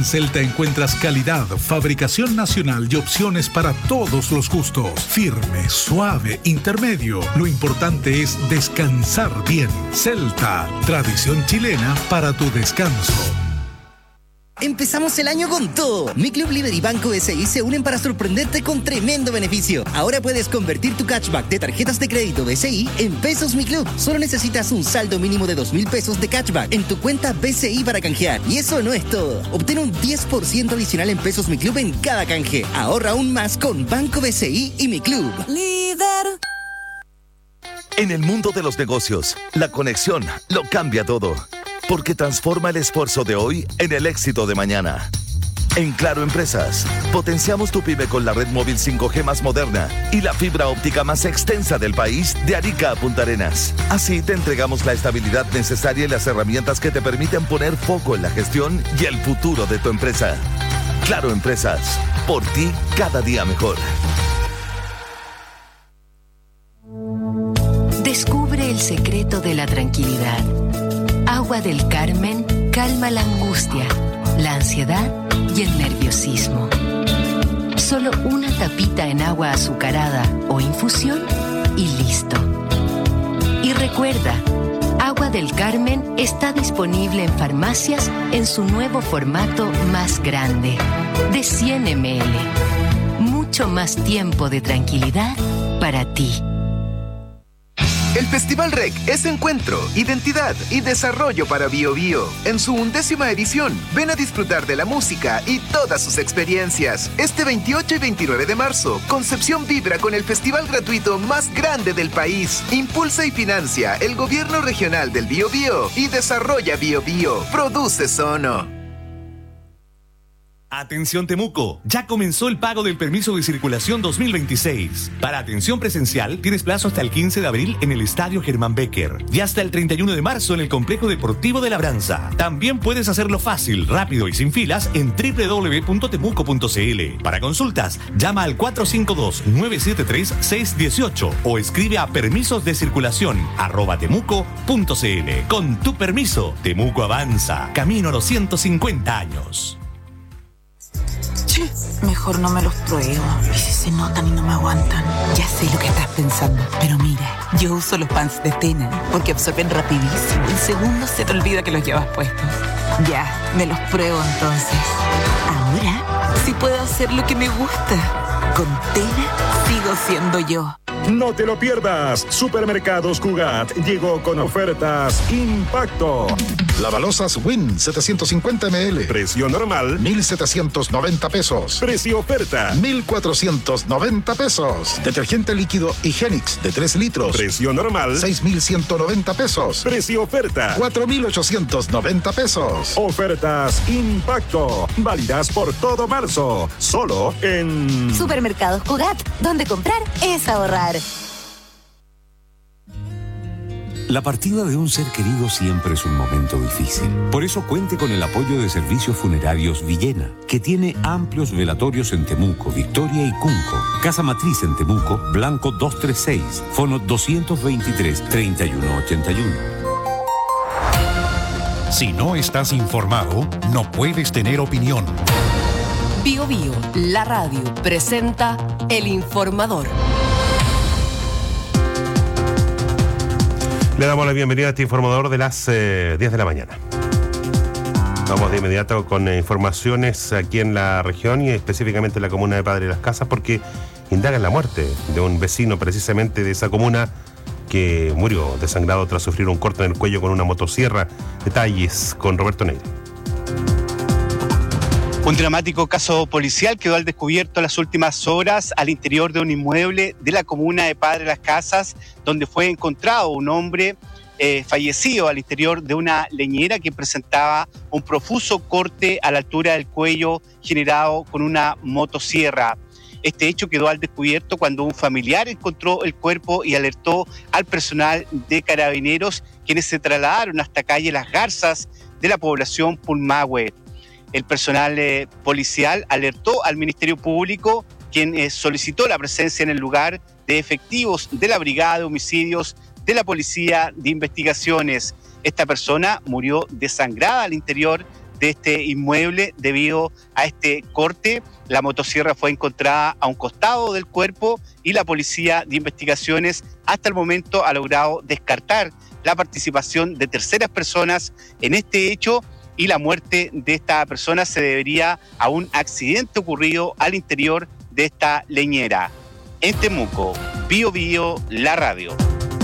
En Celta encuentras calidad, fabricación nacional y opciones para todos los gustos. Firme, suave, intermedio. Lo importante es descansar bien. Celta, tradición chilena para tu descanso. Empezamos el año con todo. Mi Club Líder y Banco BCI se unen para sorprenderte con tremendo beneficio. Ahora puedes convertir tu cashback de tarjetas de crédito BCI en pesos Mi Club. Solo necesitas un saldo mínimo de 2.000 pesos de cashback en tu cuenta BCI para canjear. Y eso no es todo. Obtén un 10% adicional en pesos Mi Club en cada canje. Ahorra aún más con Banco BCI y Mi Club. Líder. En el mundo de los negocios, la conexión lo cambia todo. Porque transforma el esfuerzo de hoy en el éxito de mañana. En Claro Empresas, potenciamos tu pyme con la red móvil 5G más moderna y la fibra óptica más extensa del país de Arica a Punta Arenas. Así te entregamos la estabilidad necesaria y las herramientas que te permiten poner foco en la gestión y el futuro de tu empresa. Claro Empresas, por ti cada día mejor. Descubre el secreto de la tranquilidad. Agua del Carmen calma la angustia, la ansiedad y el nerviosismo. Solo una tapita en agua azucarada o infusión y listo. Y recuerda, Agua del Carmen está disponible en farmacias en su nuevo formato más grande, de 100 ml. Mucho más tiempo de tranquilidad para ti. El Festival REC es encuentro, identidad y desarrollo para Biobío. En su 11ª edición, ven a disfrutar de la música y todas sus experiencias. Este 28 y 29 de marzo, Concepción vibra con el festival gratuito más grande del país. Impulsa y financia el Gobierno Regional del Biobío y desarrolla Biobío. Produce Sono. Atención Temuco, ya comenzó el pago del permiso de circulación 2026. Para atención presencial, tienes plazo hasta el 15 de abril en el Estadio Germán Becker y hasta el 31 de marzo en el Complejo Deportivo de Labranza. También puedes hacerlo fácil, rápido y sin filas en www.temuco.cl. Para consultas, llama al 452-973-618 o escribe a permisosdecirculación@temuco.cl. Con tu permiso, Temuco avanza, camino a los 150 años. Mejor no me los pruebo. ¿Y si se notan y no me aguantan? Ya sé lo que estás pensando, pero mira, yo uso los pants de Tena porque absorben rapidísimo. En segundos se te olvida que los llevas puestos. Ya, me los pruebo entonces. Ahora sí puedo hacer lo que me gusta. Con Tena sigo siendo yo. No te lo pierdas. Supermercados Cugat llegó con ofertas Impacto. Lavalosas Win 750 ml. Precio normal 1,790 pesos. Precio oferta 1,490 pesos. Detergente líquido Higienix de 3 litros. Precio normal 6,190 pesos. Precio oferta 4,890 pesos. Ofertas Impacto. Válidas por todo marzo. Solo en Supermercados Cugat, donde comprar es ahorrar. La partida de un ser querido siempre es un momento difícil. Por eso cuente con el apoyo de Servicios Funerarios Villena, que tiene amplios velatorios en Temuco, Victoria y Cunco. Casa Matriz en Temuco, Blanco 236, Fono 223-3181. Si no estás informado, no puedes tener opinión. Bio Bio, la radio, presenta El Informador. Le damos la bienvenida a este informador de las 10 de la mañana. Vamos de inmediato con informaciones aquí en la región y específicamente en la comuna de Padre Las Casas, porque indagan la muerte de un vecino precisamente de esa comuna que murió desangrado tras sufrir un corte en el cuello con una motosierra. Detalles con Roberto Neira. Un dramático caso policial quedó al descubierto en las últimas horas al interior de un inmueble de la comuna de Padre Las Casas, donde fue encontrado un hombre fallecido al interior de una leñera que presentaba un profuso corte a la altura del cuello generado con una motosierra. Este hecho quedó al descubierto cuando un familiar encontró el cuerpo y alertó al personal de Carabineros, quienes se trasladaron hasta calle Las Garzas de la población Pulmahue. El personal policial alertó al Ministerio Público, quien solicitó la presencia en el lugar de efectivos de la Brigada de Homicidios de la Policía de Investigaciones. Esta persona murió desangrada al interior de este inmueble. Debido a este corte, la motosierra fue encontrada a un costado del cuerpo y la Policía de Investigaciones hasta el momento ha logrado descartar la participación de terceras personas en este hecho, y la muerte de esta persona se debería a un accidente ocurrido al interior de esta leñera. En Temuco, Bío Bío, la radio.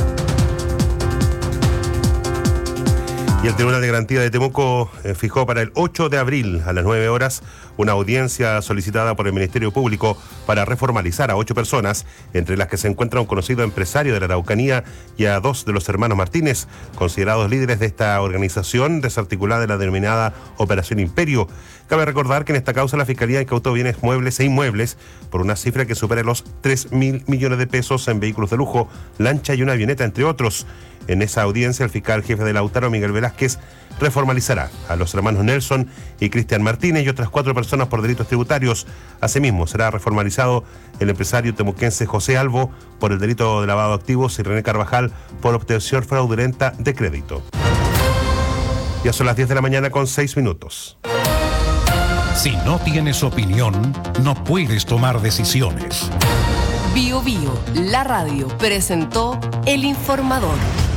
Y el Tribunal de Garantía de Temuco fijó para el 8 de abril a las 9 horas una audiencia solicitada por el Ministerio Público para reformalizar a 8 personas, entre las que se encuentra un conocido empresario de la Araucanía y a 2 de los hermanos Martínez, considerados líderes de esta organización desarticulada de la denominada Operación Imperio. Cabe recordar que en esta causa la Fiscalía incautó bienes muebles e inmuebles por una cifra que supera los 3.000 millones de pesos en vehículos de lujo, lancha y una avioneta, entre otros. En esa audiencia, el fiscal jefe de Lautaro, Miguel Velázquez, reformalizará a los hermanos Nelson y Cristian Martínez y otras 4 personas por delitos tributarios. Asimismo, será reformalizado el empresario temuquense José Albo por el delito de lavado de activos y René Carvajal por obtención fraudulenta de crédito. Ya son las 10 de la mañana con 6 minutos. Si no tienes opinión, no puedes tomar decisiones. Bío Bío, la radio, presentó El Informador.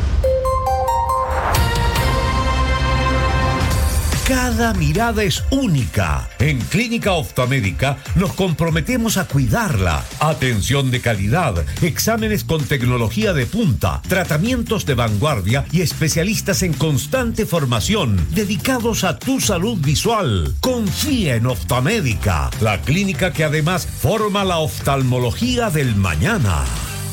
Cada mirada es única. En Clínica Oftalmédica nos comprometemos a cuidarla. Atención de calidad, exámenes con tecnología de punta, tratamientos de vanguardia y especialistas en constante formación dedicados a tu salud visual. Confía en Oftalmédica, la clínica que además forma la oftalmología del mañana.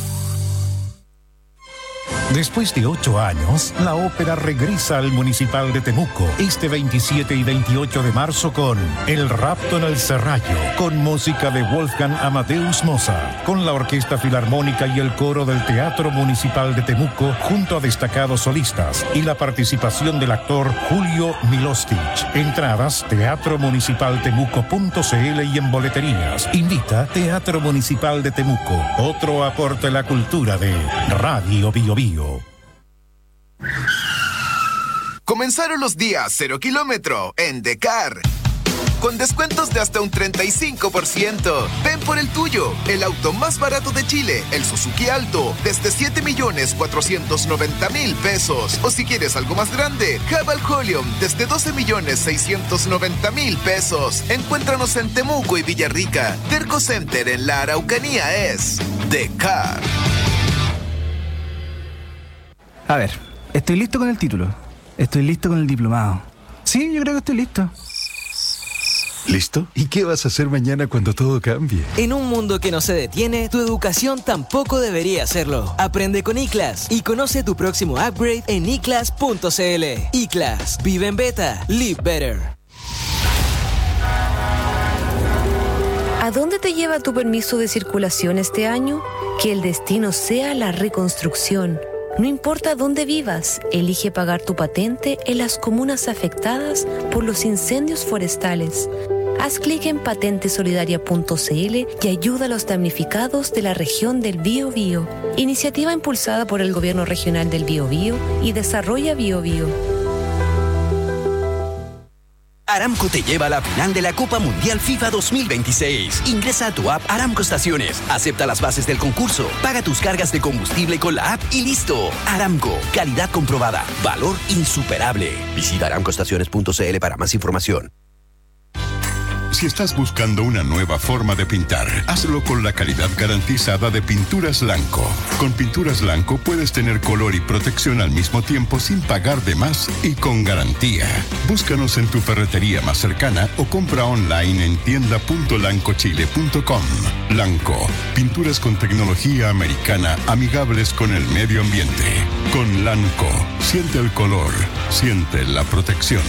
Después de 8 años, la ópera regresa al Municipal de Temuco este 27 y 28 de marzo con El Rapto en el Serrallo, con música de Wolfgang Amadeus Mozart, con la Orquesta Filarmónica y el coro del Teatro Municipal de Temuco, junto a destacados solistas y la participación del actor Julio Milostich. Entradas teatromunicipaltemuco.cl y en boleterías. Invita Teatro Municipal de Temuco, otro aporte a la cultura de Radio Bío Bío. Comenzaron los días 0 kilómetro en Decar. Con descuentos de hasta un 35%. Ven por el tuyo, el auto más barato de Chile, el Suzuki Alto, desde 7.490.000 pesos. O si quieres algo más grande, Haval Holium, desde 12.690.000 pesos. Encuéntranos en Temuco y Villarrica. Terco Center en la Araucanía es Decar. A ver, estoy listo con el título. Estoy listo con el diplomado. Sí, yo creo que estoy listo. ¿Listo? ¿Y qué vas a hacer mañana cuando todo cambie? En un mundo que no se detiene, tu educación tampoco debería hacerlo. Aprende con iClass y conoce tu próximo upgrade en iclass.cl. iClass. Vive en beta. Live better. ¿A dónde te lleva tu permiso de circulación este año? Que el destino sea la reconstrucción. No importa dónde vivas, elige pagar tu patente en las comunas afectadas por los incendios forestales. Haz clic en patentesolidaria.cl y ayuda a los damnificados de la región del Bío Bío. Iniciativa impulsada por el Gobierno Regional del Bío Bío y Desarrolla Bío Bío. Aramco te lleva a la final de la Copa Mundial FIFA 2026. Ingresa a tu app Aramco Estaciones, acepta las bases del concurso, paga tus cargas de combustible con la app y listo. Aramco, calidad comprobada, valor insuperable. Visita aramcoestaciones.cl para más información. Si estás buscando una nueva forma de pintar, hazlo con la calidad garantizada de Pinturas Lanco. Con Pinturas Lanco puedes tener color y protección al mismo tiempo sin pagar de más y con garantía. Búscanos en tu ferretería más cercana o compra online en tienda.lancochile.com. Lanco, pinturas con tecnología americana amigables con el medio ambiente. Con Lanco, siente el color, siente la protección.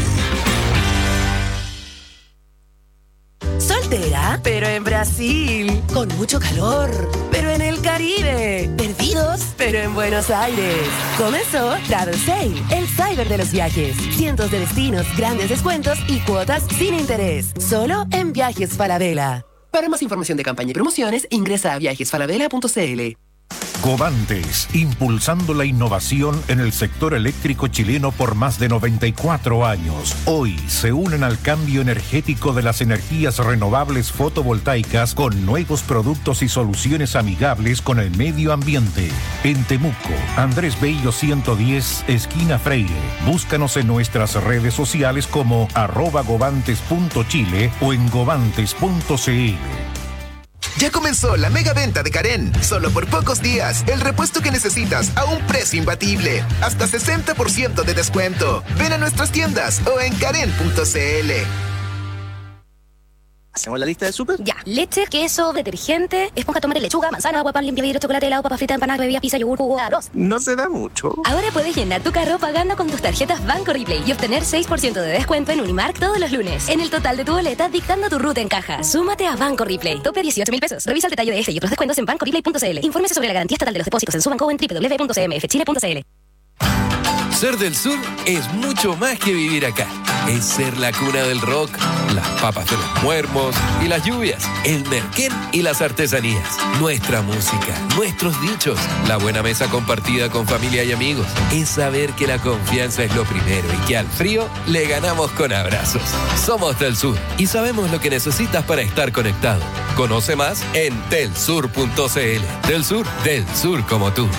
Soltera, pero en Brasil. Con mucho calor, pero en el Caribe. Perdidos, pero en Buenos Aires. Comenzó Travel Sale, el cyber de los viajes. Cientos de destinos, grandes descuentos y cuotas sin interés. Solo en Viajes Falabella. Para más información de campaña y promociones, ingresa a viajesfalabella.cl. Covantes, impulsando la innovación en el sector eléctrico chileno por más de 94 años. Hoy se unen al cambio energético de las energías renovables fotovoltaicas con nuevos productos y soluciones amigables con el medio ambiente. En Temuco, Andrés Bello 110, esquina Freire. Búscanos en nuestras redes sociales como @govantes.chile o en govantes.cl. Ya comenzó la mega venta de Karen. Solo por pocos días, el repuesto que necesitas a un precio imbatible. Hasta 60% de descuento. Ven a nuestras tiendas o en karen.cl. ¿Hacemos la lista de súper? Ya. Leche, queso, detergente, esponja, tomate, lechuga, manzana, agua, pan, limpia, vidrio, chocolate, helado, papa frita, empanada, bebida, pizza, yogur, jugo, arroz. No se da mucho. Ahora puedes llenar tu carro pagando con tus tarjetas Banco Replay y obtener 6% de descuento en Unimark todos los lunes. En el total de tu boleta, dictando tu ruta en caja. Súmate a Banco Replay. Tope 18.000 pesos. Revisa el detalle de este y otros descuentos en bancoreplay.cl. Infórmese sobre la garantía estatal de los depósitos en su banco o en www.cmfchile.cl. Ser del sur es mucho más que vivir acá. Es ser la cuna del rock, las papas de los muermos y las lluvias, el merquén y las artesanías, nuestra música, nuestros dichos, la buena mesa compartida con familia y amigos. Es saber que la confianza es lo primero y que al frío le ganamos con abrazos. Somos del sur y sabemos lo que necesitas para estar conectado. Conoce más en telsur.cl. Del sur como tú.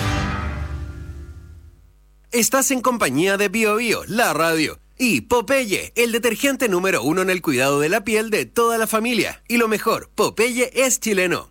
Estás en compañía de Bio Bio, la radio, y Popeye, el detergente número 1 en el cuidado de la piel de toda la familia. Y lo mejor, Popeye es chileno.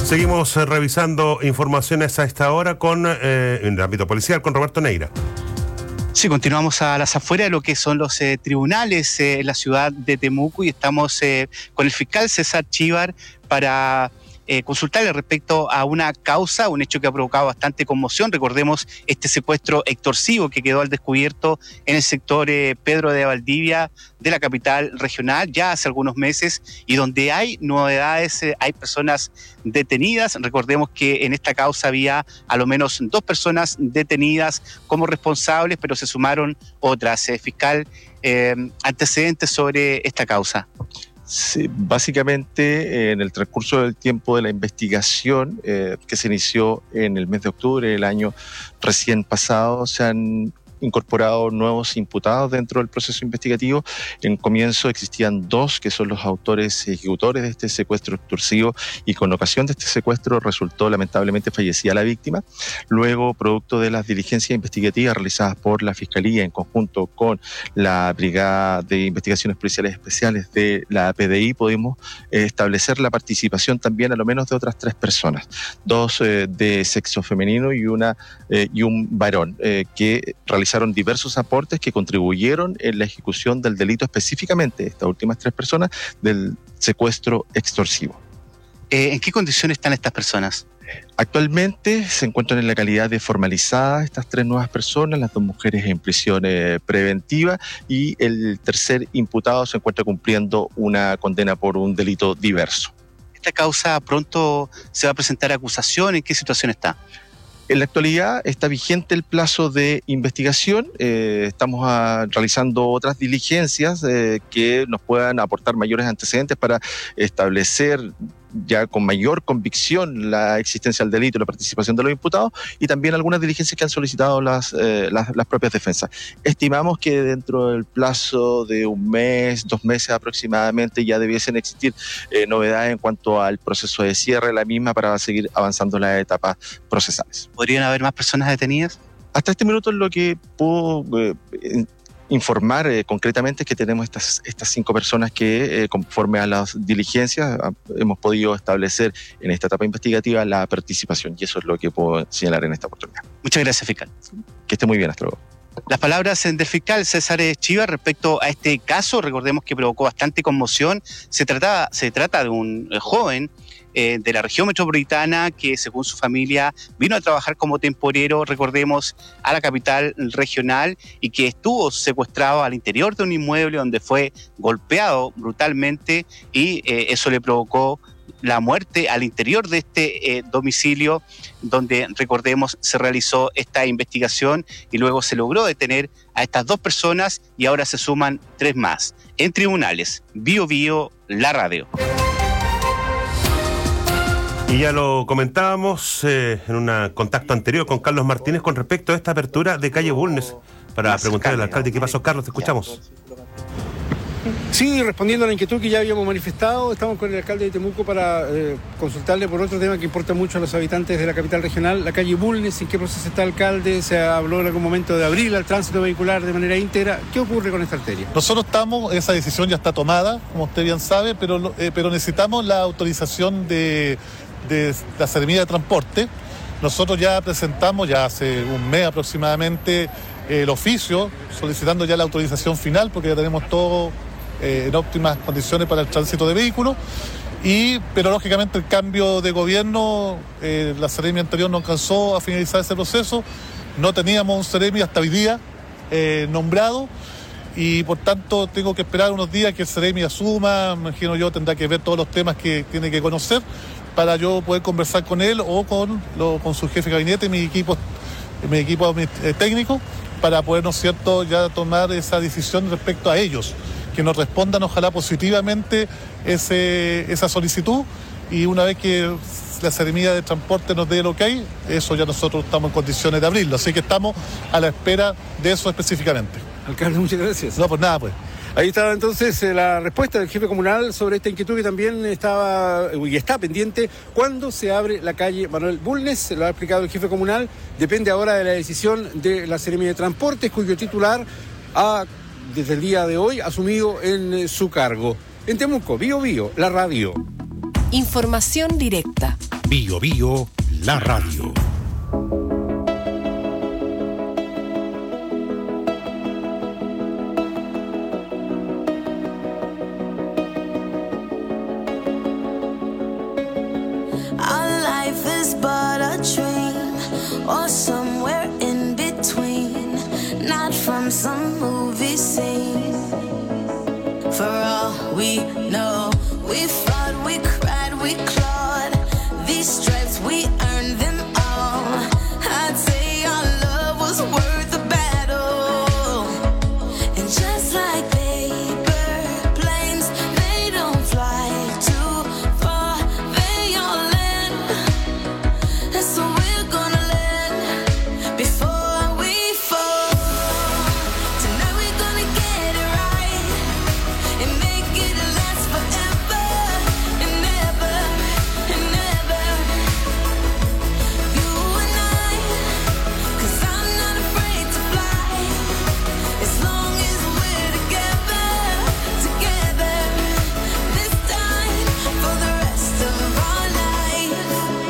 Seguimos revisando informaciones a esta hora en el ámbito policial con Roberto Neira. Sí, continuamos a las afueras de lo que son los tribunales en la ciudad de Temuco y estamos con el fiscal César Chívar para consultarle respecto a una causa, un hecho que ha provocado bastante conmoción. Recordemos este secuestro extorsivo que quedó al descubierto en el sector Pedro de Valdivia de la capital regional ya hace algunos meses y donde hay novedades, hay personas detenidas. Recordemos que en esta causa había a lo menos 2 personas detenidas como responsables, pero se sumaron otras. Fiscal, antecedentes sobre esta causa. Sí, básicamente en el transcurso del tiempo de la investigación que se inició en el mes de octubre del año recién pasado, se han incorporado nuevos imputados dentro del proceso investigativo. En comienzo existían 2 que son los autores ejecutores de este secuestro extorsivo y con ocasión de este secuestro resultó lamentablemente fallecida la víctima. Luego, producto de las diligencias investigativas realizadas por la Fiscalía en conjunto con la Brigada de Investigaciones Policiales Especiales de la PDI, pudimos establecer la participación también a lo menos de otras 3 personas, 2 de sexo femenino y un varón que realizaron diversos aportes que contribuyeron en la ejecución del delito, específicamente estas últimas 3 personas, del secuestro extorsivo. ¿En qué condiciones están estas personas? Actualmente se encuentran en la calidad de formalizadas estas 3 nuevas personas, las 2 mujeres en prisión preventiva y el tercer imputado se encuentra cumpliendo una condena por un delito diverso. ¿Esta causa pronto se va a presentar acusación? ¿En qué situación está? En la actualidad está vigente el plazo de investigación, estamos realizando otras diligencias que nos puedan aportar mayores antecedentes para establecer ya con mayor convicción la existencia del delito y la participación de los imputados y también algunas diligencias que han solicitado las propias defensas. Estimamos que dentro del plazo de 1 mes, 2 meses aproximadamente ya debiesen existir novedades en cuanto al proceso de cierre de la misma para seguir avanzando en las etapas procesales. ¿Podrían haber más personas detenidas? Hasta este minuto lo que puedo informar concretamente es que tenemos estas 5 personas que conforme a las diligencias hemos podido establecer en esta etapa investigativa la participación y eso es lo que puedo señalar en esta oportunidad. Muchas gracias, fiscal. Que esté muy bien, hasta luego. Las palabras del fiscal César Chívar respecto a este caso, recordemos que provocó bastante conmoción. Se trata de un joven de la región metropolitana que según su familia vino a trabajar como temporero, recordemos, a la capital regional y que estuvo secuestrado al interior de un inmueble donde fue golpeado brutalmente y eso le provocó la muerte al interior de este domicilio donde, recordemos, se realizó esta investigación y luego se logró detener a estas 2 personas y ahora se suman 3 más. En tribunales, Bio Bio, la radio. Y ya lo comentábamos en un contacto anterior con Carlos Martínez con respecto a esta apertura de calle Bulnes para preguntarle al alcalde qué pasó. Carlos, te escuchamos. Sí, respondiendo a la inquietud que ya habíamos manifestado, estamos con el alcalde de Temuco para consultarle por otro tema que importa mucho a los habitantes de la capital regional, la calle Bulnes. ¿En qué proceso está el alcalde? ¿Se habló en algún momento de abrir al tránsito vehicular de manera íntegra? ¿Qué ocurre con esta arteria? Nosotros esa decisión ya está tomada, como usted bien sabe, pero necesitamos la autorización de la Seremía de Transporte. Nosotros ya presentamos, ya hace 1 mes aproximadamente, el oficio solicitando ya la autorización final porque ya tenemos todo en óptimas condiciones para el tránsito de vehículos, pero lógicamente el cambio de gobierno, la Seremi anterior no alcanzó a finalizar ese proceso, no teníamos un Seremi hasta hoy día nombrado y por tanto tengo que esperar unos días que el Seremi asuma, me imagino yo tendrá que ver todos los temas que tiene que conocer para yo poder conversar con él o con su jefe de gabinete y mi equipo técnico para poder, ¿no es cierto?, ya tomar esa decisión respecto a ellos, que nos respondan ojalá positivamente esa solicitud y una vez que la Seremía de Transporte nos dé el ok, eso ya nosotros estamos en condiciones de abrirlo, así que estamos a la espera de eso específicamente. Alcalde, muchas gracias. No, pues nada, pues. Ahí estaba entonces la respuesta del jefe comunal sobre esta inquietud que también estaba y está pendiente. ¿Cuándo se abre la calle Manuel Bulnes? Lo ha explicado el jefe comunal. Depende ahora de la decisión de la Seremía de Transportes, cuyo titular ha, desde el día de hoy, asumido en su cargo. En Temuco, Bio Bio, la radio. Información directa. Bio Bio, la radio. Our life is but a dream, or somewhere in between, not from some movie scene. For all we know, we fought, we cried, we clawed. These stripes, we earned them all. I'd say our love was worth the battle. And just like paper planes, they don't fly too far, they all land. And so we're gonna land before we fall. Tonight we're gonna get it right and make it last forever and never and never. You and I, 'cause I'm not afraid to fly, as long as we're together, together. This time for the rest of our life.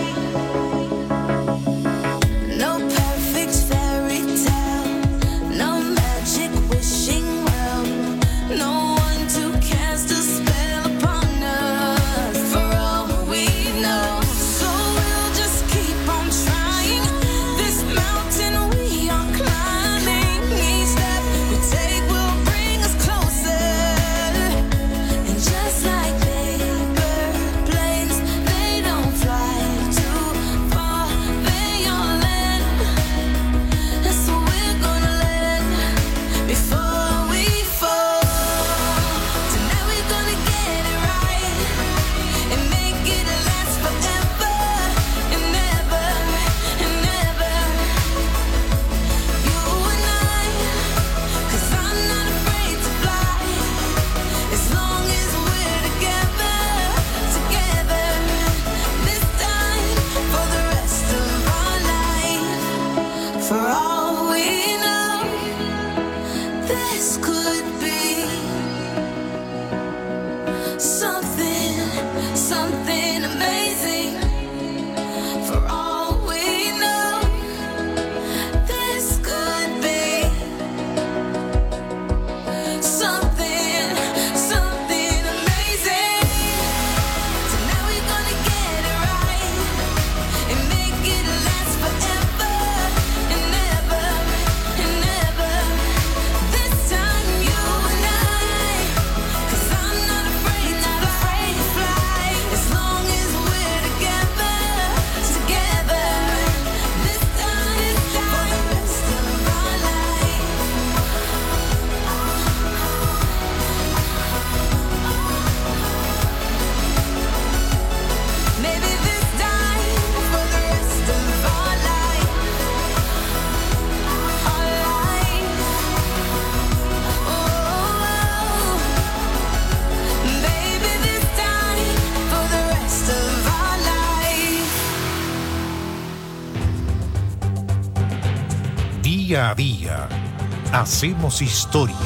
No perfect fairy tale, no magic wishing well, no one to cast a spell upon us. For all we know, so we'll just keep on trying. This mountain we are climbing, each step we take will bring us closer. And just like paper planes, they don't fly too far, they all land. And so we're gonna land before we fall. Tonight we're gonna get it right and make it last forever and never and never. You and I, 'cause I'm not afraid to fly, as long as we're together, together. This time for the rest of our life. For all we know, this could be something, something amazing. For all we know, this could be something, something amazing. Tonight we're gonna get it right and make it last forever and never and never. This time you and I, 'cause I'm not afraid to fly, as long as we're together, together. This time for the rest of our life. Maybe this time for the rest of our life, our life. Oh, baby, this time for the rest of our life. Día a día, hacemos historia.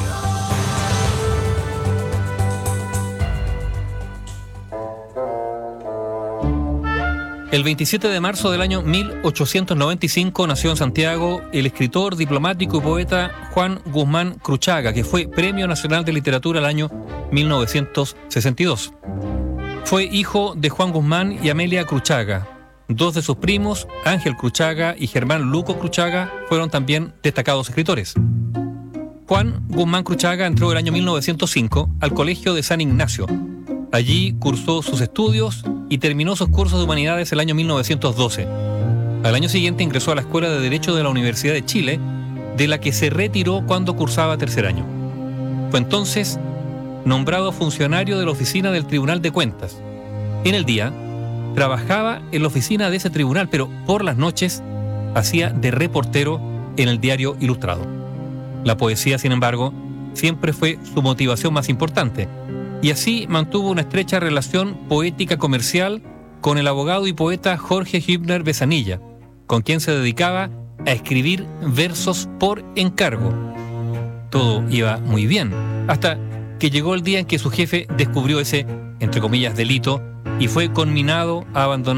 El 27 de marzo del año 1895 nació en Santiago el escritor, diplomático y poeta Juan Guzmán Cruchaga, que fue Premio Nacional de Literatura el año 1962. Fue hijo de Juan Guzmán y Amelia Cruchaga. Dos de sus primos, Ángel Cruchaga y Germán Luco Cruchaga, fueron también destacados escritores. Juan Guzmán Cruchaga entró el año 1905 al Colegio de San Ignacio. Allí cursó sus estudios y terminó sus cursos de humanidades el año 1912. Al año siguiente ingresó a la Escuela de Derecho de la Universidad de Chile, de la que se retiró cuando cursaba tercer año. Fue entonces nombrado funcionario de la oficina del Tribunal de Cuentas. En el día, trabajaba en la oficina de ese tribunal, pero por las noches hacía de reportero en el Diario Ilustrado. La poesía, sin embargo, siempre fue su motivación más importante, y así mantuvo una estrecha relación poética comercial con el abogado y poeta Jorge Hübner Besanilla, con quien se dedicaba a escribir versos por encargo. Todo iba muy bien, hasta que llegó el día en que su jefe descubrió ese, entre comillas, delito, y fue conminado a abandonar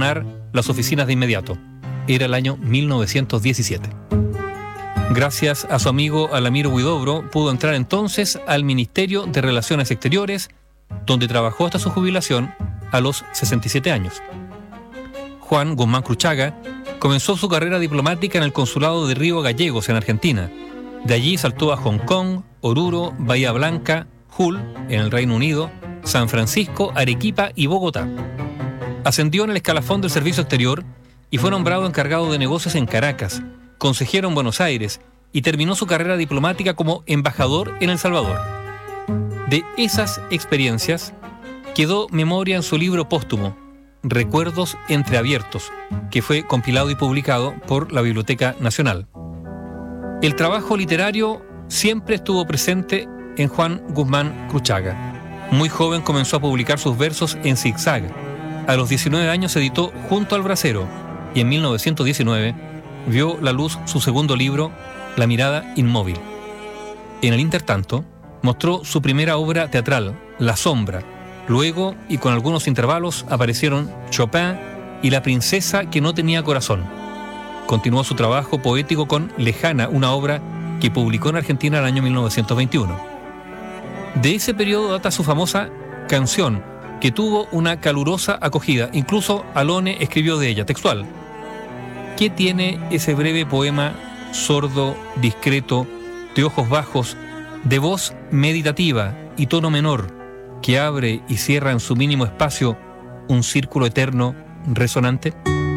las oficinas de inmediato. Era el año 1917. Gracias a su amigo Alamiro Huidobro, pudo entrar entonces al Ministerio de Relaciones Exteriores, donde trabajó hasta su jubilación a los 67 años. Juan Guzmán Cruchaga comenzó su carrera diplomática en el Consulado de Río Gallegos, en Argentina. De allí saltó a Hong Kong, Oruro, Bahía Blanca, Hull, en el Reino Unido, San Francisco, Arequipa y Bogotá. Ascendió en el escalafón del servicio exterior y fue nombrado encargado de negocios en Caracas, consejero en Buenos Aires y terminó su carrera diplomática como embajador en El Salvador. De esas experiencias quedó memoria en su libro póstumo, Recuerdos Entreabiertos, que fue compilado y publicado por la Biblioteca Nacional. El trabajo literario siempre estuvo presente en Juan Guzmán Cruchaga. Muy joven comenzó a publicar sus versos en Zigzag. A los 19 años se editó Junto al Brasero y en 1919 vio la luz su segundo libro, La mirada inmóvil. En el intertanto, mostró su primera obra teatral, La sombra. Luego, y con algunos intervalos, aparecieron Chopin y La princesa que no tenía corazón. Continuó su trabajo poético con Lejana, una obra que publicó en Argentina en el año 1921. De ese periodo data su famosa Canción, que tuvo una calurosa acogida. Incluso Alone escribió de ella, textual: ¿qué tiene ese breve poema sordo, discreto, de ojos bajos, de voz meditativa y tono menor, que abre y cierra en su mínimo espacio un círculo eterno resonante?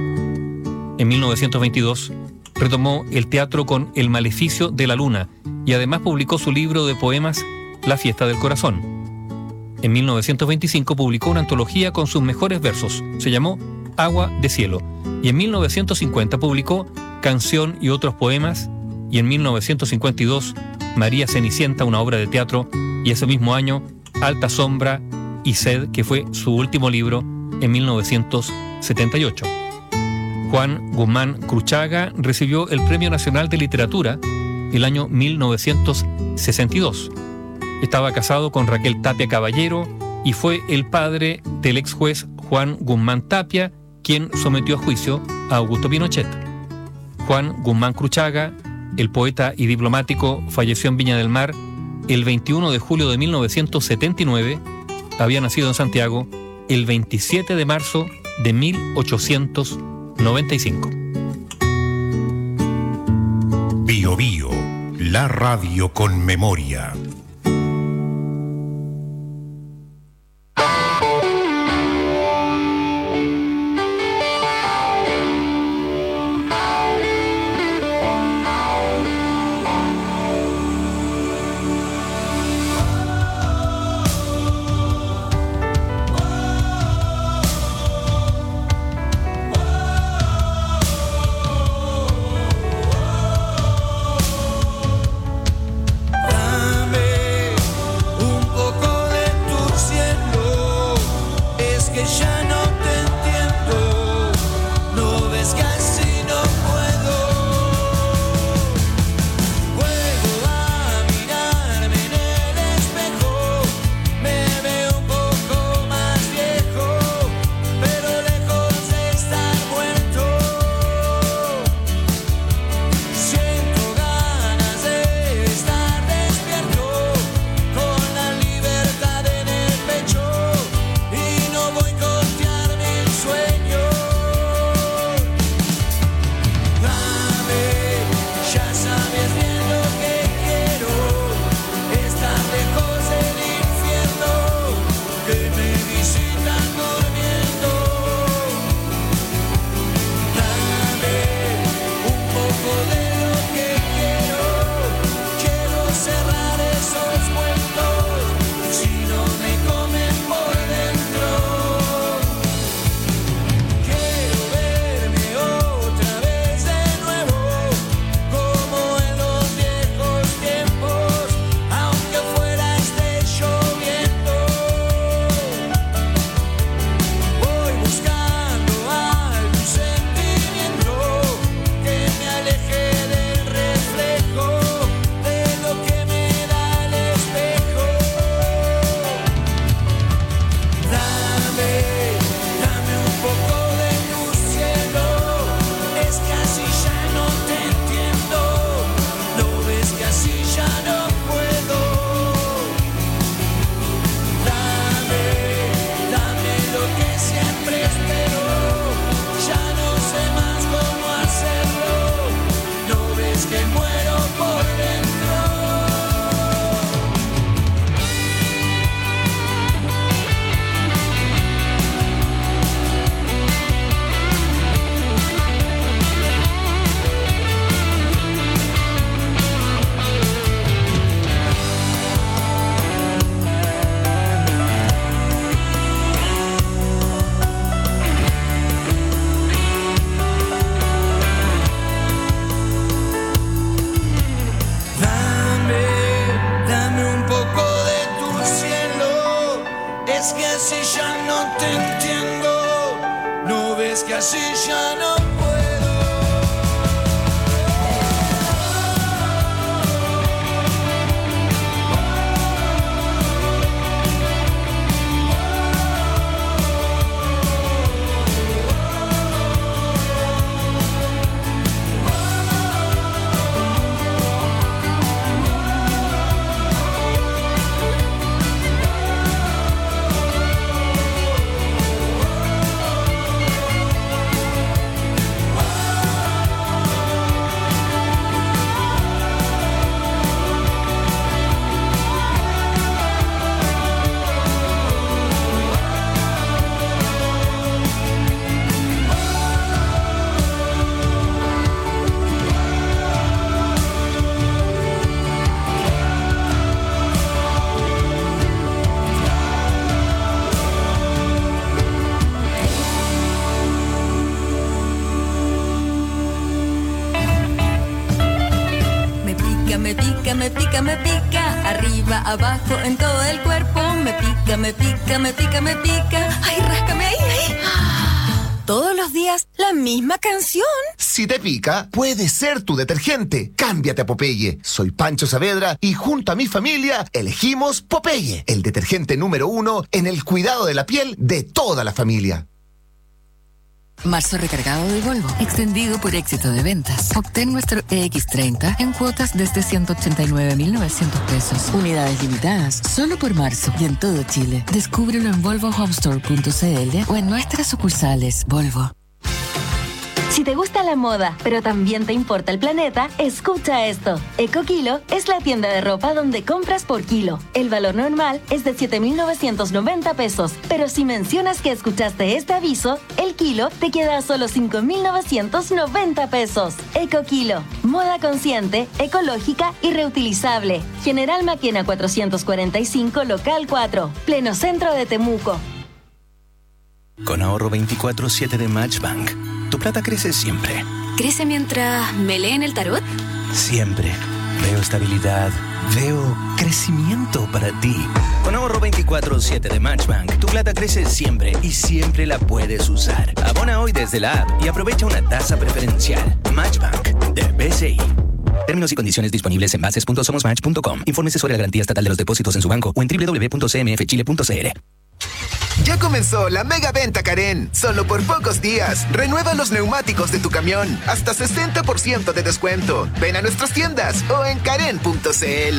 En 1922 retomó el teatro con El maleficio de la luna y además publicó su libro de poemas La fiesta del corazón. En 1925 publicó una antología con sus mejores versos, se llamó Agua de cielo, y en 1950 publicó Canción y otros poemas, y en 1952 María Cenicienta, una obra de teatro, y ese mismo año Alta sombra y sed, que fue su último libro en 1978. Juan Guzmán Cruchaga recibió el Premio Nacional de Literatura el año 1962. Estaba casado con Raquel Tapia Caballero y fue el padre del ex juez Juan Guzmán Tapia, quien sometió a juicio a Augusto Pinochet. Juan Guzmán Cruchaga, el poeta y diplomático, falleció en Viña del Mar el 21 de julio de 1979. Había nacido en Santiago el 27 de marzo de 1895. Bio Bio, la radio con memoria. Dame ves que así ya no te entiendo, no ves que así ya no puedo. Me pica, arriba, abajo, en todo el cuerpo. Me pica, me pica, me pica, me pica. Ay, ráscame ahí, ahí. Todos los días, la misma canción. Si te pica, puede ser tu detergente. Cámbiate a Popeye. Soy Pancho Saavedra y junto a mi familia elegimos Popeye, el detergente número 1 en el cuidado de la piel de toda la familia. Marzo recargado de Volvo, extendido por éxito de ventas. Obtén nuestro EX30 en cuotas desde 189.900 pesos. Unidades limitadas, solo por marzo y en todo Chile. Descúbrelo en volvohomestore.cl o en nuestras sucursales Volvo. Si te gusta la moda, pero también te importa el planeta, escucha esto. EcoKilo es la tienda de ropa donde compras por kilo. El valor normal es de 7.990 pesos, pero si mencionas que escuchaste este aviso, el kilo te queda a solo 5.990 pesos. EcoKilo, moda consciente, ecológica y reutilizable. General Maquena 445, local 4, pleno centro de Temuco. Con ahorro 24/7 de Matchbank, tu plata crece siempre. ¿Crece mientras me leen el tarot? Siempre. Veo estabilidad. Veo crecimiento para ti. Con ahorro 24/7 de Matchbank, tu plata crece siempre y siempre la puedes usar. Abona hoy desde la app y aprovecha una tasa preferencial. Matchbank de BCI. Términos y condiciones disponibles en bases.somosmatch.com. Infórmese sobre la garantía estatal de los depósitos en su banco o en www.cmfchile.cl. Ya comenzó la mega venta Karen. Solo por pocos días. Renueva los neumáticos de tu camión. Hasta 60% de descuento. Ven a nuestras tiendas o en karen.cl.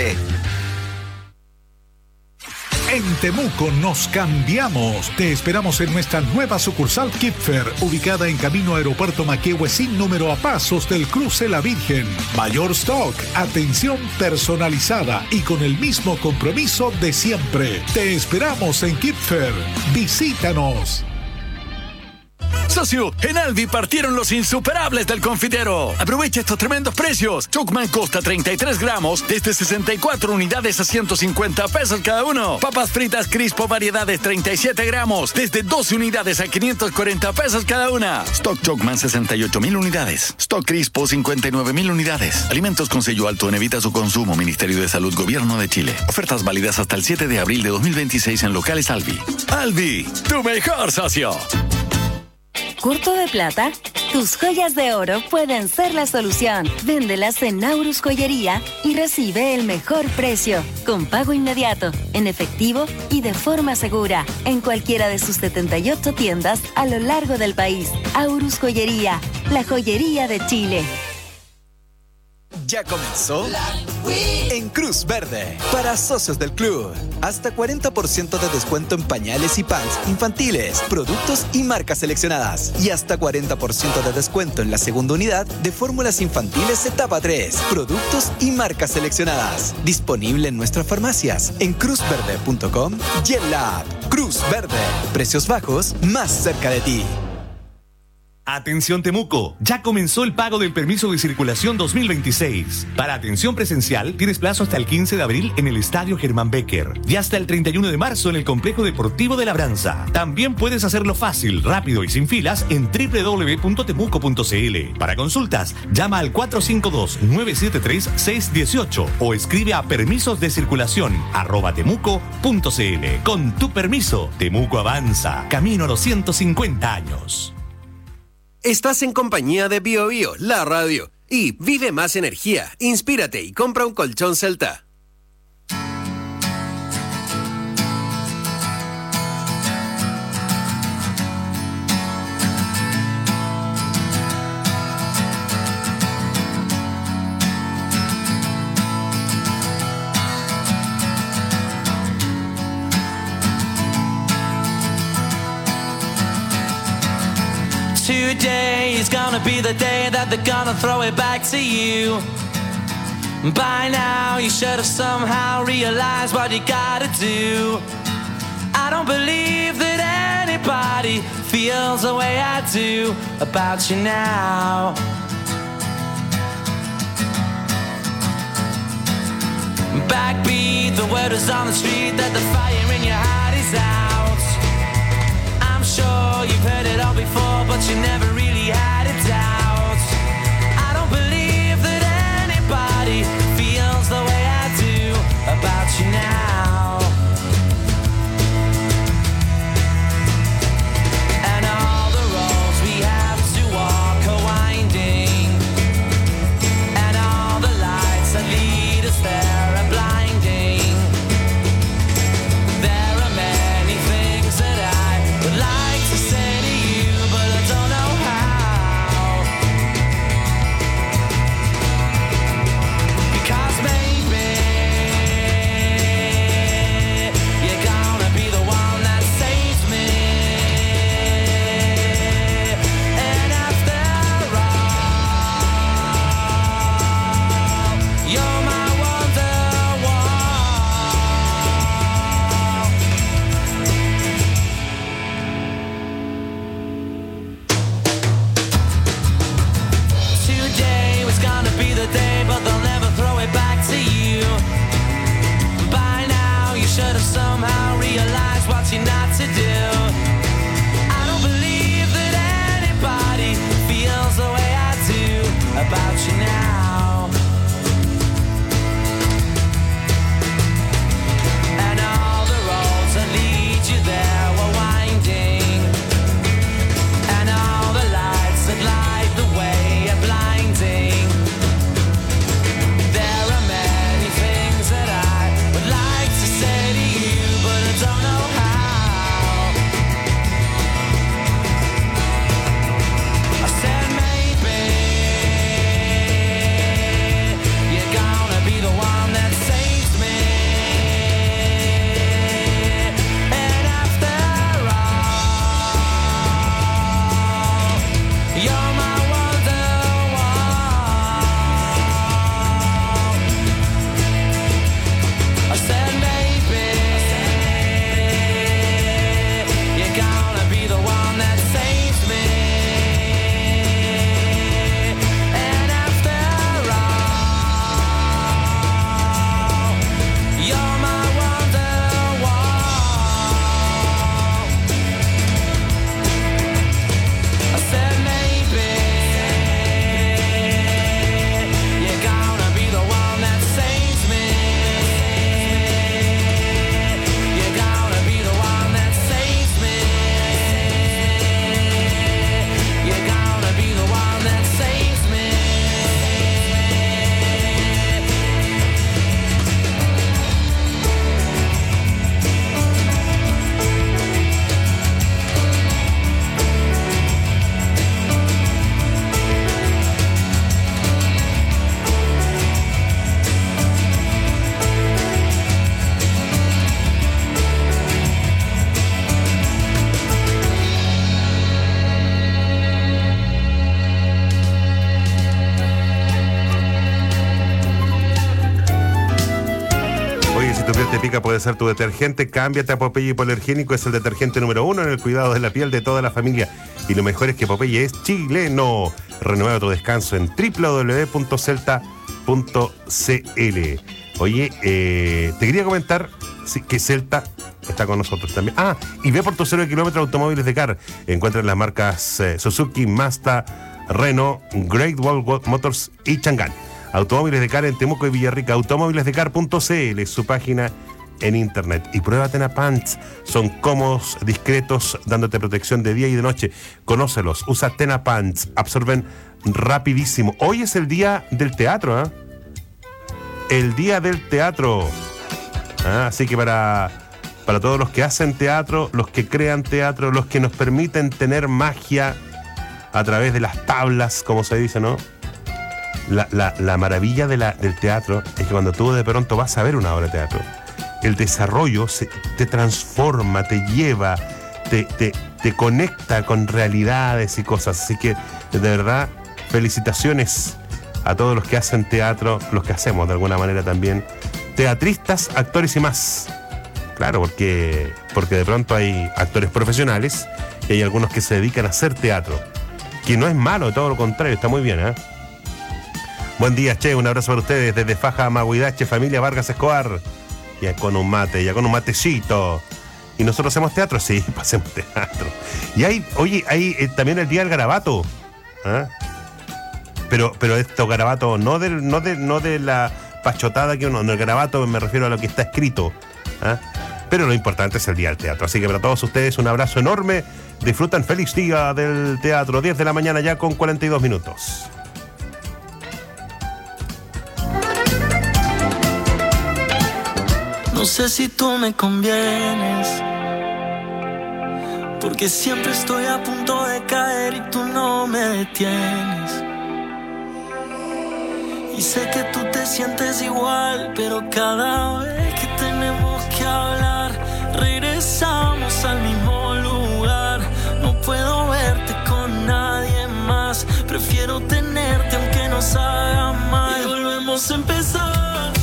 En Temuco nos cambiamos. Te esperamos en nuestra nueva sucursal Kipfer, ubicada en camino Aeropuerto Maquehue sin número a pasos del cruce La Virgen. Mayor stock, atención personalizada y con el mismo compromiso de siempre. Te esperamos en Kipfer. Visítanos. Socio, en Alvi partieron los insuperables del confitero. Aprovecha estos tremendos precios. Chocman Costa 33 gramos desde 64 unidades a 150 pesos cada uno. Papas fritas Crispo variedades 37 gramos desde 12 unidades a 540 pesos cada una. Stock Chocman 68.000 unidades. Stock Crispo 59.000 unidades. Alimentos con sello alto en evita su consumo. Ministerio de Salud, Gobierno de Chile. Ofertas válidas hasta el 7 de abril de 2026 en locales Alvi. Alvi, tu mejor socio. ¿Corto de plata? Tus joyas de oro pueden ser la solución. Véndelas en Naurus Joyería y recibe el mejor precio, con pago inmediato, en efectivo y de forma segura, en cualquiera de sus 78 tiendas a lo largo del país. Aurus Joyería, la joyería de Chile. Ya comenzó en Cruz Verde para socios del club. Hasta 40% de descuento en pañales y pants infantiles, productos y marcas seleccionadas. Y hasta 40% de descuento en la segunda unidad de fórmulas infantiles etapa 3, productos y marcas seleccionadas. Disponible en nuestras farmacias, en cruzverde.com y en la app. Cruz Verde. Precios bajos más cerca de ti. Atención Temuco, ya comenzó el pago del permiso de circulación 2026. Para atención presencial, tienes plazo hasta el 15 de abril en el Estadio Germán Becker y hasta el 31 de marzo en el Complejo Deportivo de Labranza. También puedes hacerlo fácil, rápido y sin filas en www.temuco.cl. Para consultas, llama al 452-973-618 o escribe a permisosdecirculación@temuco.cl. Con tu permiso, Temuco avanza, camino a los 150 años. Estás en compañía de BioBio, la radio. Y vive más energía, inspírate y compra un colchón Celta. Today is gonna be the day that they're gonna throw it back to you. By now you should have somehow realized what you gotta do. I don't believe that anybody feels the way I do about you now. Backbeat, the word is on the street that the fire in your heart is out. Sure, you've heard it all before, but you never really had a doubt. I don't believe that anybody feels the way I do about you now. And all the roads we have to walk are winding, and all the lights that lead us there are blinding. There are many things that I would like to say to you, but I don't know how. Cosmética puede ser tu detergente. Cámbiate a Popeye Hipoalergénico. Es el detergente número 1 en el cuidado de la piel de toda la familia. Y lo mejor es que Popeye es chileno. Renueva tu descanso en www.celta.cl. Oye, te quería comentar que Celta está con nosotros también. Y ve por tu 0 kilómetro Automóviles de Car. Encuentra las marcas Suzuki, Mazda, Renault, Great Wall Motors y Chang'an. Automóviles de Car en Temuco y Villarrica. Automóvilesdecar.cl es su página en internet. Y prueba Tenapants. Son cómodos, discretos, dándote protección de día y de noche. Conócelos. Usa Tenapants. Absorben rapidísimo. Hoy es el día del teatro, ¿eh? El día del teatro. Así que para todos los que hacen teatro, los que crean teatro, los que nos permiten tener magia a través de las tablas, como se dice, ¿no? La maravilla del teatro es que cuando tú de pronto vas a ver una obra de teatro, el desarrollo te transforma, te lleva, te conecta con realidades y cosas. Así que, de verdad, felicitaciones a todos los que hacen teatro, los que hacemos de alguna manera también, teatristas, actores y más. Claro, porque de pronto hay actores profesionales y hay algunos que se dedican a hacer teatro, que no es malo, todo lo contrario, está muy bien, ¿eh? Buen día, che, un abrazo para ustedes desde Faja, Maguidache, familia Vargas Escobar. Ya con un matecito. ¿Y nosotros hacemos teatro? Sí, hacemos teatro. Y hay también el día del garabato. ¿Ah? Pero esto garabato no de la pachotada que uno, no, el garabato me refiero a lo que está escrito. ¿Ah? Pero lo importante es el día del teatro. Así que para todos ustedes un abrazo enorme. Disfrutan feliz día del teatro. 10 de la mañana ya con 42 minutos. No sé si tú me convienes, porque siempre estoy a punto de caer y tú no me detienes. Y sé que tú te sientes igual, pero cada vez que tenemos que hablar, regresamos al mismo lugar. No puedo verte con nadie más, prefiero tenerte aunque nos haga mal. Y volvemos a empezar.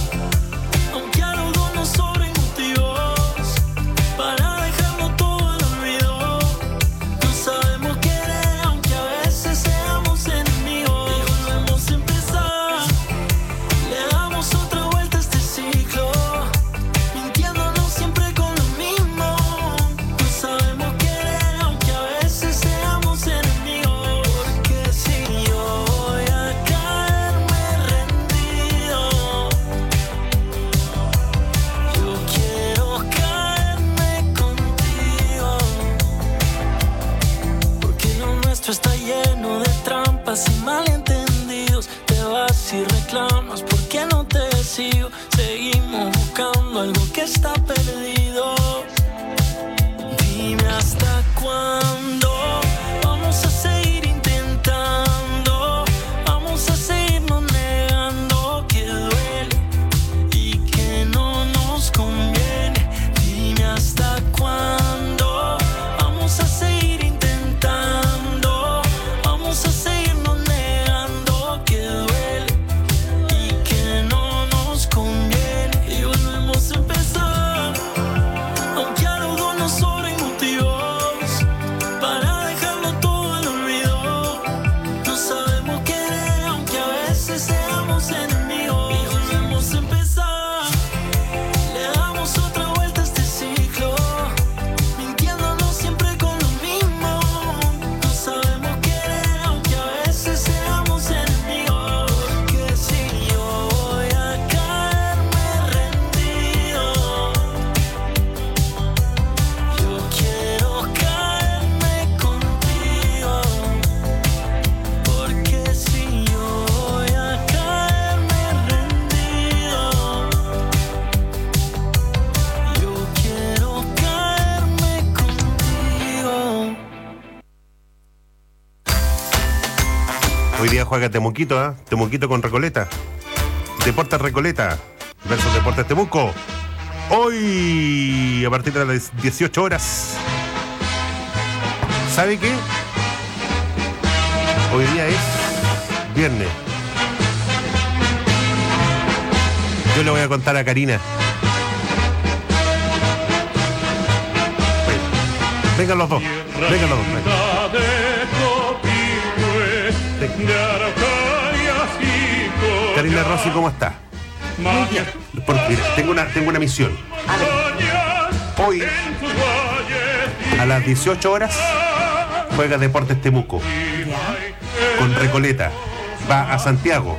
Y malentendidos, te vas y reclamas porque no te sigo. Seguimos buscando algo que está perdido. Dime hasta cuándo vamos a seguir intentando, vamos a seguirnos negando que duele y que no nos conviene. Dime hasta cuándo vamos a seguir intentando, vamos a seguir juega Temuquito, ¿eh? Temuquito con Recoleta. Deportes Recoleta versus Deportes Temuco. Hoy, a partir de las 18 horas. ¿Sabe qué? Hoy día es viernes. Yo le voy a contar a Karina Vengan los dos. Vengan los dos. Karina Rossi, ¿cómo está? Muy bien. Porque tengo una misión. Hoy, a las 18 horas, juega Deportes Temuco. Con Recoleta. Va a Santiago.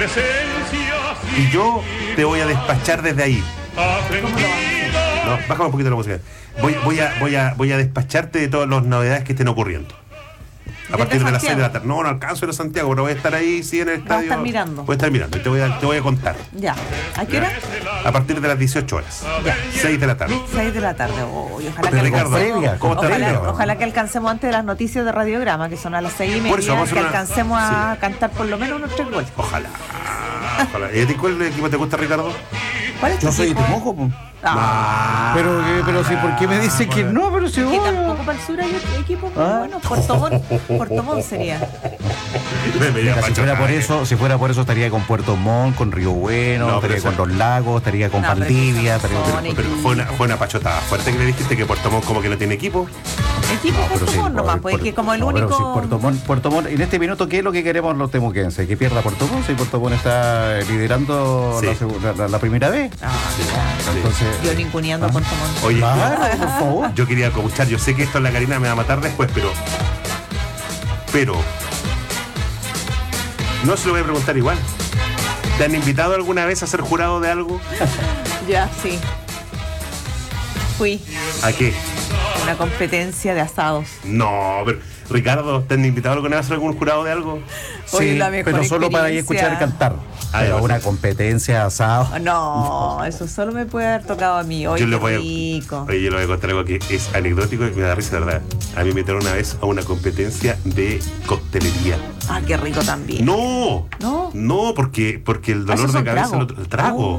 Y yo te voy a despachar desde ahí. No, bájame un poquito la música. Voy a despacharte de todas las novedades que estén ocurriendo. A partir de las 6 de la tarde. No alcanzo a ir a Santiago, pero voy a estar ahí, sí, en el estadio. Voy a estar mirando. Voy a estar mirando y te voy a contar. Ya. ¿A qué hora? A partir de las 18 horas. Ya. 6 de la tarde. 6 de la tarde. Ojalá que Ricardo, ¿cómo está? ojalá que alcancemos antes de las noticias de Radiograma, que son a las 6:30. Por eso, que alcancemos a cantar por lo menos unos 3 goles. Ojalá. ¿Y a ti cuál equipo te gusta, Ricardo? ¿Cuál es tu Yo soy de equipo? Temuco, po. Pero sí, ¿por qué me dice que no? Pero si Que tampoco para el sur hay otro equipo muy bueno. Puerto Montt sería. Mira, si fuera por eso estaría con Puerto Montt, con Río Bueno, No, estaría pero con Los Lagos, estaría con Valdivia. Pero fue una pachotada fuerte que le dijiste que Puerto Montt como que no tiene equipo. Equipo Puerto Montt nomás, pues que como el único. Pero si Puerto Montt, en este minuto, ¿qué es lo que queremos los temuquenses? Que pierda Puerto Montt, si Puerto Montt está liderando la primera vez. Entonces, yo ninguneando a Puerto Montt. Oye, por favor. Yo quería escuchar, yo sé que esto en la Karina me va a matar después, pero no se lo voy a preguntar igual. ¿Te han invitado alguna vez a ser jurado de algo? Ya, sí. Fui. ¿A qué? Una competencia de asados. No, pero Ricardo, ¿te han invitado alguna vez a ser algún jurado de algo? Sí, pero solo para ir a escuchar cantar. Pero una competencia asado. No, eso solo me puede haber tocado a mí. Oye, yo le voy rico. yo le voy a contar algo que es anecdótico y me da risa, de verdad. A mí me metieron una vez a una competencia de coctelería. Ah, qué rico también. No, porque el dolor de cabeza, el trago.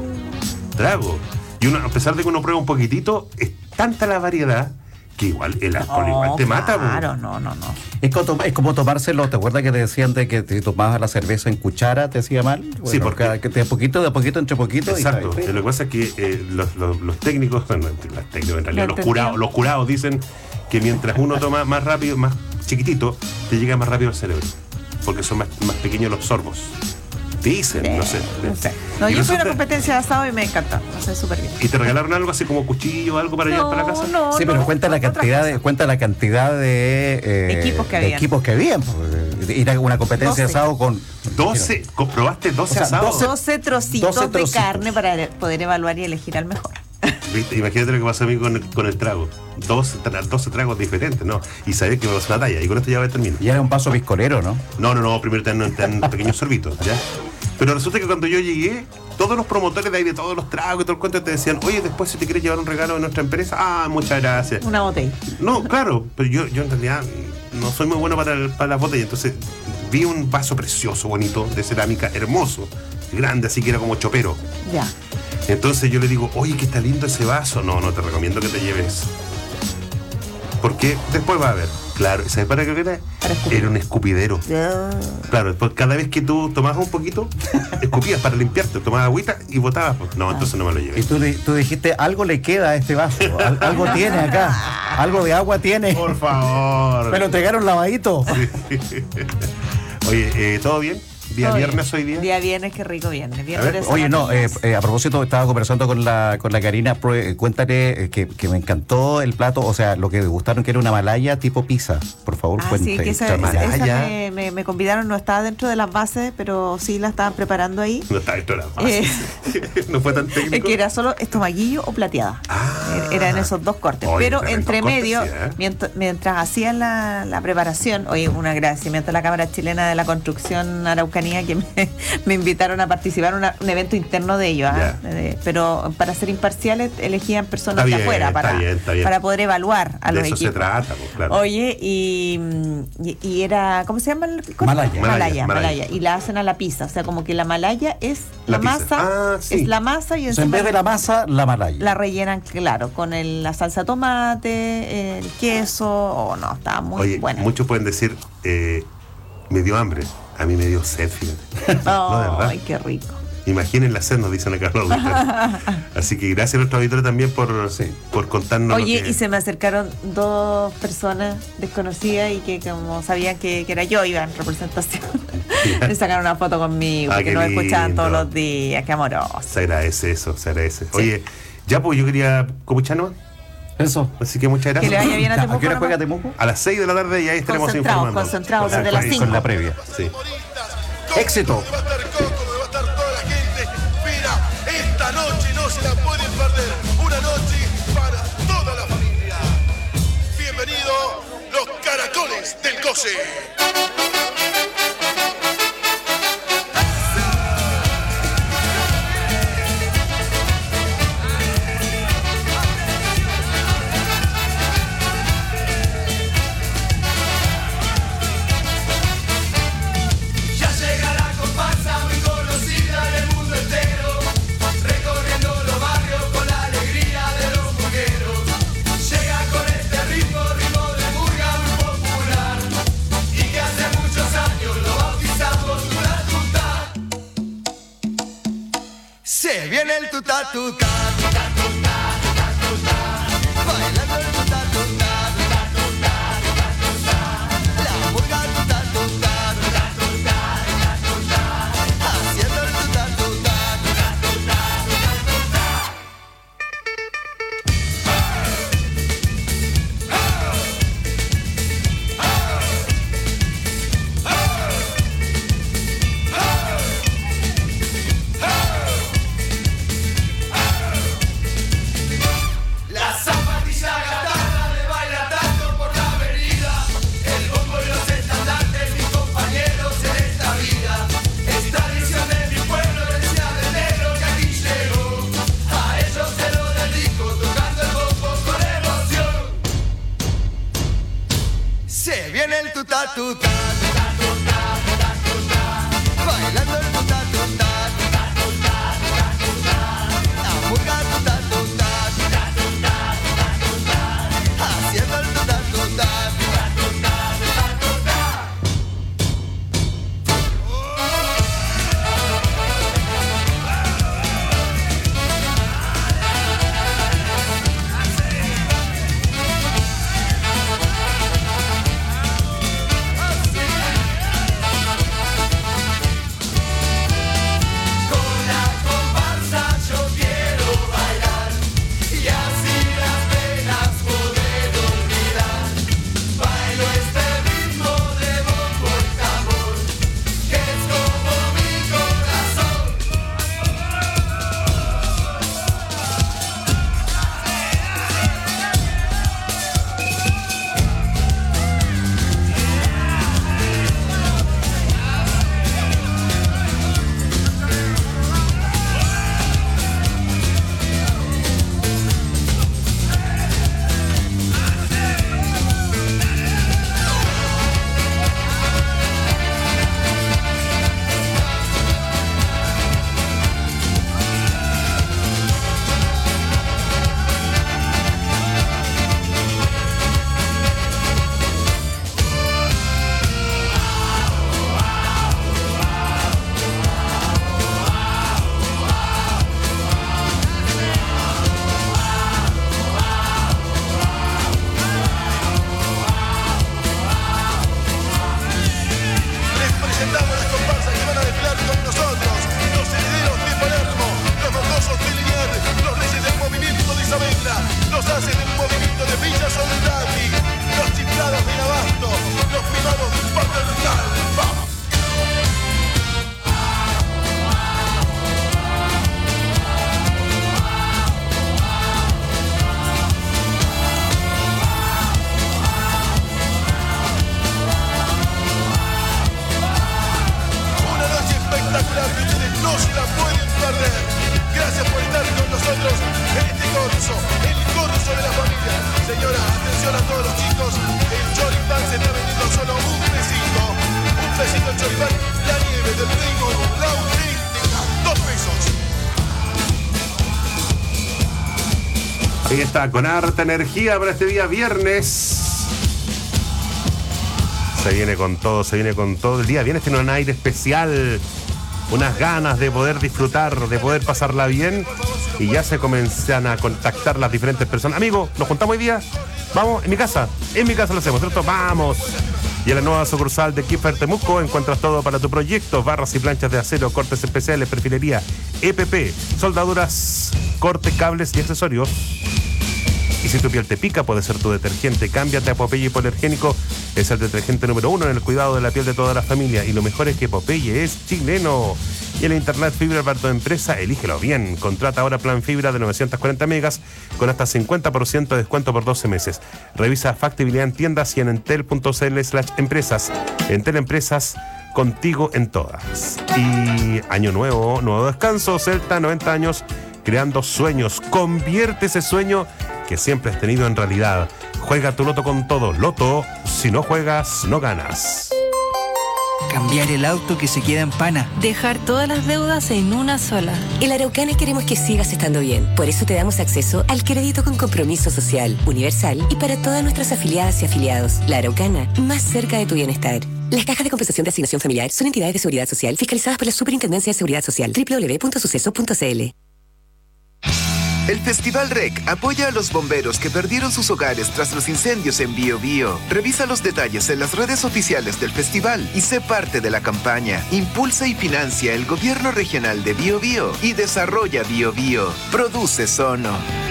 Y uno, a pesar de que uno prueba un poquitito, es tanta la variedad que igual el alcohol igual te mata. Claro, no. Es como tomárselo. ¿Te acuerdas que te decían de que te tomabas la cerveza en cuchara, te hacía mal? Bueno, Sí, porque que de a poquito, entre poquito. Exacto. Y Lo que pasa es que los técnicos, bueno, los técnicos en realidad, los curados dicen que mientras uno toma más rápido, más chiquitito, te llega más rápido al cerebro, porque son más pequeños los sorbos. Dicen, no sé. No, Y yo fui a resulta- una competencia de asado y me encantó. No sé, súper bien. ¿Y te regalaron algo así como cuchillo o algo para llevar para la casa? Sí, pero cuenta la cantidad de Equipos que de habían. equipos que habían. Pues, ir a una competencia de 12. asado con 12, probaste 12 asados. 12 trocitos 12 de trocitos. carne para poder evaluar y elegir al mejor. ¿Viste? Imagínate lo que pasó a mí con el trago. 12 tragos diferentes, ¿no? Y sabés que me pasó una talla. Y con esto ya voy a terminar. Y era un vaso piscolero, ¿no? No. Primero te dan pequeños sorbitos, ¿ya? Pero resulta que cuando yo llegué, todos los promotores de ahí, de todos los tragos y todo el cuento, te decían, oye, después si te quieres llevar un regalo de nuestra empresa, muchas gracias. Una botella. No, claro, pero yo en realidad no soy muy bueno para las botellas. Entonces vi un vaso precioso, bonito, de cerámica, hermoso, grande, así que era como chopero. Ya. Entonces yo le digo, oye, que está lindo ese vaso. No te recomiendo que te lleves. Porque después va a ver. Claro, ¿sabes para qué era? Era un escupidero. Claro, después cada vez que tú tomabas un poquito, escupías para limpiarte, tomabas agüita y botabas. No, entonces no me lo llevé. Y tú dijiste, algo le queda a este vaso. Algo tiene acá. Algo de agua tiene. Por favor. Me lo entregaron lavadito. Oye, ¿todo bien? ¿Día viernes hoy día? Día viernes, qué rico viernes. Oye, no, a propósito, estaba conversando con la Karina. Cuéntale que me encantó el plato, o sea, lo que me gustaron, que era una malaya tipo pizza. Por favor, cuente. Sí, que esa me convidaron, no estaba dentro de las bases, pero sí la estaban preparando ahí. No está dentro de las bases. No fue tan técnico. Es que era solo estomaguillo o plateada. Eran esos dos cortes. Oye, pero tremendos entre cortes, medio, sí, mientras hacían la preparación, oye, un agradecimiento a la Cámara Chilena de la Construcción Araucanía, que me invitaron a participar en un evento interno de ellos. Pero para ser imparciales elegían personas de afuera para poder evaluar a de los eso equipos. se trata, pues, claro. Oye, y era, ¿cómo se llama el corte? Malaya. Y la hacen a la pizza, o sea, como que la malaya es la masa, es la masa y O sea, en vez de la masa, la malaya. la rellenan, claro, con la salsa de tomate, el queso. No, estaba muy buena. Muchos pueden decir, me dio hambre. A mí me dio sed, fíjate. No, de verdad. Ay, qué rico. Imaginen la sed, nos dicen acá los auditores. Así que gracias a nuestros auditores también por contarnos. Oye, y se me acercaron 2 personas desconocidas y que como sabían que era yo, iba en representación. Me sacaron una foto conmigo, porque nos escuchaban todos los días. Qué amoroso. Se agradece eso, se agradece. Sí. Oye, ya pues yo quería copucharnos. Eso. Así que muchas gracias. Que le vaya bien a Temuco. ¿A qué hora juega Temuco? A las 6 de la tarde y ahí estaremos informando. Concentrados desde las 5. Con la previa. Sí. Éxito. Esta noche no se la pueden perder. Una noche para toda la familia. Bienvenido, los Caracoles del Goce. Se viene el tuta tuta, bailando el tuta tuta, la murga tuta tuta, haciendo el tuta tuta. Se viene el tuta tuta, bailando el tuta tuta, la murga tuta tuta, haciendo el tuta tuta. Ahí está, con harta energía para este día viernes. Se viene con todo, se viene con todo. El día viernes tiene un aire especial. unas ganas de poder disfrutar, de poder pasarla bien, y ya se comienzan a contactar las diferentes personas. Amigo, nos juntamos hoy día, vamos, en mi casa lo hacemos, ¿cierto? Vamos. Y en la nueva sucursal de Kiefer Temuco encuentras todo para tu proyecto: barras y planchas de acero, cortes especiales, perfilería, EPP, soldaduras, corte, cables y accesorios. Y si tu piel te pica, puede ser tu detergente. Cámbiate a Popeye Hipoalergénico. Es el detergente número 1 en el cuidado de la piel de toda la familia. Y lo mejor es que Popeye es chileno. Y el internet fibra para tu empresa, elígelo bien. Contrata ahora plan fibra de 940 megas con hasta 50% de descuento por 12 meses. Revisa factibilidad en tiendas y en entel.cl/empresas. Entel Empresas, contigo en todas. Y año nuevo, nuevo descanso. Celta, 90 años, creando sueños. Convierte ese sueño que siempre has tenido en realidad. Juega tu loto con todo. Loto, si no juegas, no ganas. Cambiar el auto que se queda en pana. Dejar todas las deudas en una sola. En la Araucana queremos que sigas estando bien. Por eso te damos acceso al crédito con compromiso social, universal y para todas nuestras afiliadas y afiliados. La Araucana, más cerca de tu bienestar. Las cajas de compensación de asignación familiar son entidades de seguridad social fiscalizadas por la Superintendencia de Seguridad Social. www.suceso.cl. El Festival REC apoya a los bomberos que perdieron sus hogares tras los incendios en Biobío. Revisa los detalles en las redes oficiales del festival y sé parte de la campaña. Impulsa y financia el Gobierno Regional de Biobío y desarrolla Biobío. Produce Sono.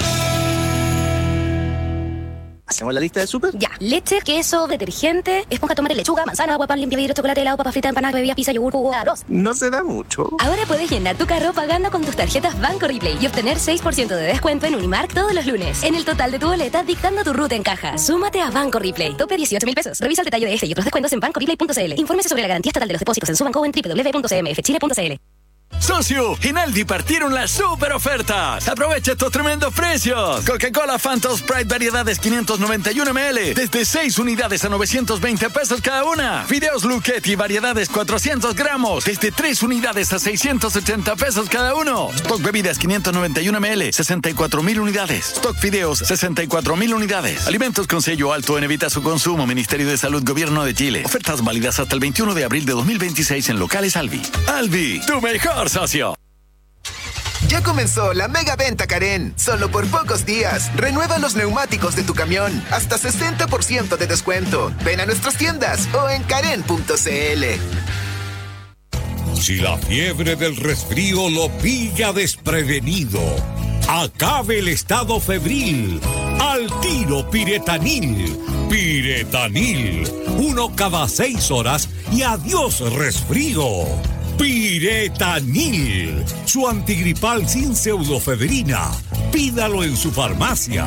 ¿Hacemos la lista de súper? Ya. Leche, queso, detergente, esponja, tomate, lechuga, manzana, agua, pan, limpia, vidrio, chocolate, helado, papa frita, empanada, bebida, pizza, yogur, jugo, arroz. No se da mucho. Ahora puedes llenar tu carro pagando con tus tarjetas Banco Replay y obtener 6% de descuento en Unimark todos los lunes. En el total de tu boleta, dictando tu ruta en caja. Súmate a Banco Replay. Tope 18.000 pesos. Revisa el detalle de este y otros descuentos en bancoreplay.cl. Infórmese sobre la garantía estatal de los depósitos en su banco o en www.cmfchile.cl. Socio, en Aldi partieron las super ofertas. Aprovecha estos tremendos precios. Coca-Cola Fanta Sprite variedades 591 ml desde 6 unidades a 920 pesos cada una. Fideos Lucchetti variedades 400 gramos desde 3 unidades a 680 pesos cada uno. Stock bebidas 591 ml 64.000 unidades. Stock fideos 64.000 unidades. Alimentos con sello alto en evita su consumo. Ministerio de Salud, Gobierno de Chile. Ofertas válidas hasta el 21 de abril de 2026 en locales Albi. Albi, tu mejor socio. Ya comenzó la mega venta Karen. Solo por pocos días. Renueva los neumáticos de tu camión. Hasta 60% de descuento. Ven a nuestras tiendas o en karen.cl. Si la fiebre del resfrío lo pilla desprevenido, acabe el estado febril. Al tiro Piretanil. Piretanil. 1 cada 6 horas y adiós resfrío. Piretanil, su antigripal sin pseudofedrina. Pídalo en su farmacia.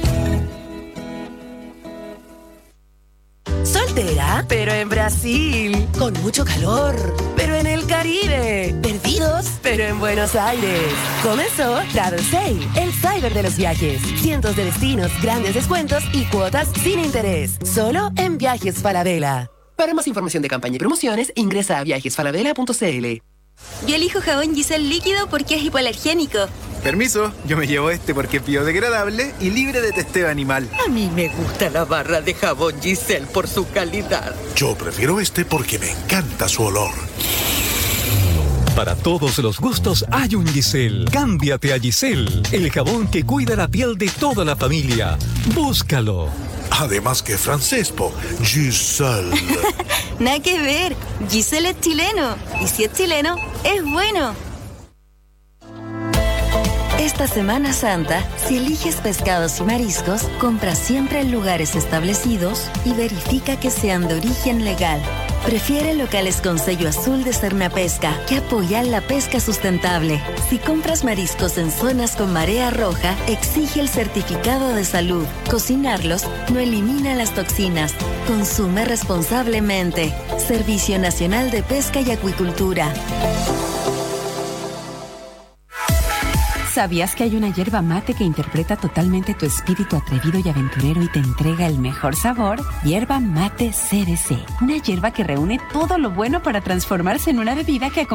Soltera, pero en Brasil. Con mucho calor, pero en el Caribe. Perdidos, pero en Buenos Aires. Comenzó Travel Sale, el cyber de los viajes. Cientos de destinos, grandes descuentos y cuotas sin interés. Solo en Viajes Falabella. Para más información de campaña y promociones, ingresa a viajesfalabella.cl. Yo elijo jabón Giselle líquido porque es hipoalergénico. Permiso, yo me llevo este porque es biodegradable y libre de testeo animal. A mí me gusta la barra de jabón Giselle por su calidad. Yo prefiero este porque me encanta su olor. Para todos los gustos hay un Giselle. Cámbiate a Giselle, el jabón que cuida la piel de toda la familia. Búscalo. Además que francés, Giselle. Nada que ver. Giselle es chileno. Y si es chileno, es bueno. Esta Semana Santa, si eliges pescados y mariscos, compra siempre en lugares establecidos y verifica que sean de origen legal. Prefiere locales con sello azul de Cernapesca, que apoyan la pesca sustentable. Si compras mariscos en zonas con marea roja, exige el certificado de salud. Cocinarlos no elimina las toxinas. Consume responsablemente. Servicio Nacional de Pesca y Acuicultura. ¿Sabías que hay una yerba mate que interpreta totalmente tu espíritu atrevido y aventurero y te entrega el mejor sabor? Yerba Mate CDC. Una yerba que reúne todo lo bueno para transformarse en una bebida que